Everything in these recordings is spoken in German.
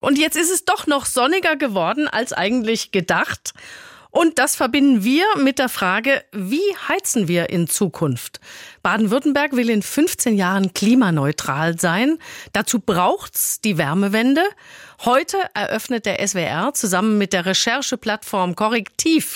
Und jetzt ist es doch noch sonniger geworden als eigentlich gedacht. Und das verbinden wir mit der Frage, wie heizen wir in Zukunft? Baden-Württemberg will in 15 Jahren klimaneutral sein. Dazu braucht's die Wärmewende. Heute eröffnet der SWR zusammen mit der Rechercheplattform Correctiv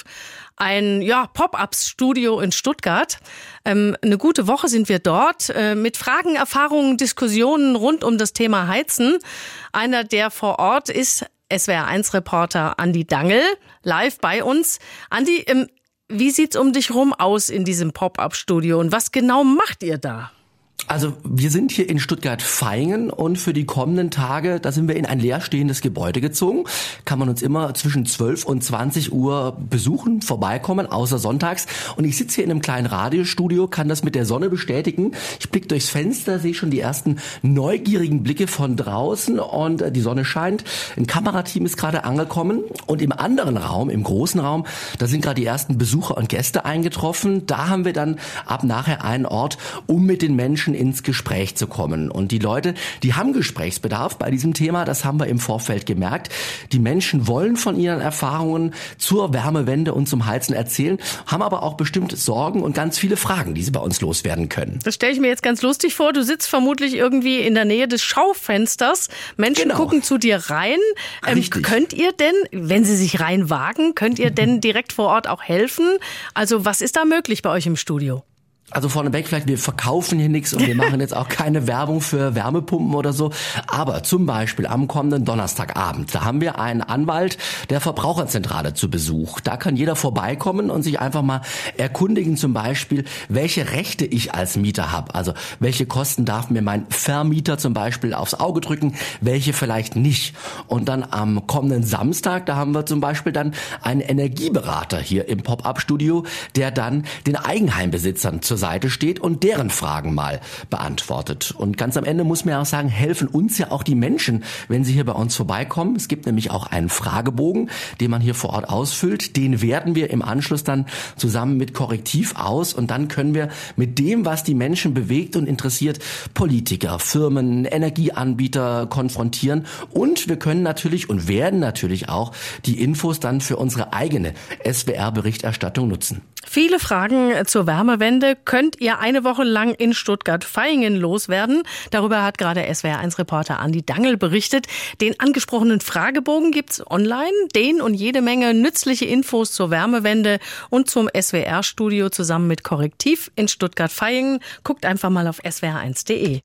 ein Pop-up-Studio in Stuttgart. Eine gute Woche sind wir dort mit Fragen, Erfahrungen, Diskussionen rund um das Thema Heizen. Einer, der vor Ort ist, SWR1-Reporter Andi Dangl, live bei uns. Andi, wie sieht's um dich rum aus in diesem Pop-up-Studio und was genau macht ihr da? Also wir sind hier in Stuttgart-Vaihingen und für die kommenden Tage, da sind wir in ein leerstehendes Gebäude gezogen. Kann man uns immer zwischen 12 und 20 Uhr besuchen, vorbeikommen, außer sonntags. Und ich sitze hier in einem kleinen Radiostudio, kann das mit der Sonne bestätigen. Ich blicke durchs Fenster, sehe schon die ersten neugierigen Blicke von draußen und die Sonne scheint. Ein Kamerateam ist gerade angekommen und im anderen Raum, im großen Raum, da sind gerade die ersten Besucher und Gäste eingetroffen. Da haben wir dann ab nachher einen Ort, um mit den Menschen ins Gespräch zu kommen. Und die Leute, die haben Gesprächsbedarf bei diesem Thema, das haben wir im Vorfeld gemerkt. Die Menschen wollen von ihren Erfahrungen zur Wärmewende und zum Heizen erzählen, haben aber auch bestimmt Sorgen und ganz viele Fragen, die sie bei uns loswerden können. Das stelle ich mir jetzt ganz lustig vor. Du sitzt vermutlich irgendwie in der Nähe des Schaufensters. Menschen gucken zu dir rein. Könnt ihr denn, wenn sie sich reinwagen, könnt ihr denn direkt vor Ort auch helfen? Also was ist da möglich bei euch im Studio? Also vorneweg vielleicht, wir verkaufen hier nichts und wir machen jetzt auch keine Werbung für Wärmepumpen oder so. Aber zum Beispiel am kommenden Donnerstagabend, da haben wir einen Anwalt der Verbraucherzentrale zu Besuch. Da kann jeder vorbeikommen und sich einfach mal erkundigen, zum Beispiel, welche Rechte ich als Mieter habe. Also welche Kosten darf mir mein Vermieter zum Beispiel aufs Auge drücken, welche vielleicht nicht. Und dann am kommenden Samstag, da haben wir zum Beispiel dann einen Energieberater hier im Pop-up-Studio, der dann den Eigenheimbesitzern zur Seite steht und deren Fragen mal beantwortet. Und ganz am Ende muss man ja auch sagen, helfen uns ja auch die Menschen, wenn sie hier bei uns vorbeikommen. Es gibt nämlich auch einen Fragebogen, den man hier vor Ort ausfüllt. Den werten wir im Anschluss dann zusammen mit Correctiv aus und dann können wir mit dem, was die Menschen bewegt und interessiert, Politiker, Firmen, Energieanbieter konfrontieren und wir können natürlich und werden natürlich auch die Infos dann für unsere eigene SWR-Berichterstattung nutzen. Viele Fragen zur Wärmewende könnt ihr eine Woche lang in Stuttgart-Vaihingen loswerden. Darüber hat gerade SWR1-Reporter Andi Dangl berichtet. Den angesprochenen Fragebogen gibt's online. Den und jede Menge nützliche Infos zur Wärmewende und zum SWR-Studio zusammen mit Correctiv in Stuttgart-Vaihingen. Guckt einfach mal auf swr1.de.